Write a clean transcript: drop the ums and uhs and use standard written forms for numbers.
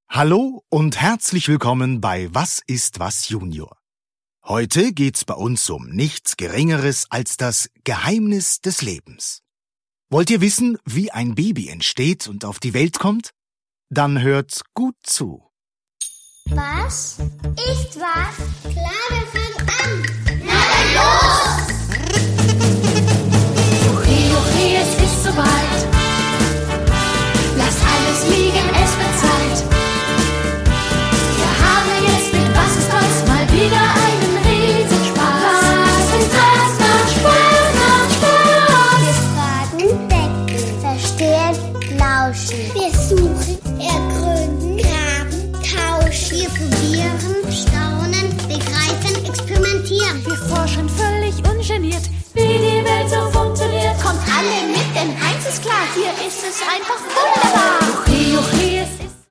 Hallo und herzlich willkommen bei Was ist was Junior. Heute geht's bei uns um nichts Geringeres als das Geheimnis des Lebens. Wollt ihr wissen, wie ein Baby entsteht und auf die Welt kommt? Dann hört gut zu. Was ist was? Klar, wir fangen an. Na dann los! Juchi, es ist soweit. Lass alles liegen, es wird Zeit. Wir haben jetzt mit Was ist was mal wieder einen Riesenspaß. Was ist was? Macht Spaß, macht Spaß. Wir fragen, wecken, verstehen, lauschen. Wir suchen, ergründen, graben, tauschen. Wir probieren, staunen, begreifen, experimentieren. Wir forschen völlig ungeniert, wie die Welt so funktioniert. Kommt alle mit, denn eins ist klar, hier ist es einfach wunderbar.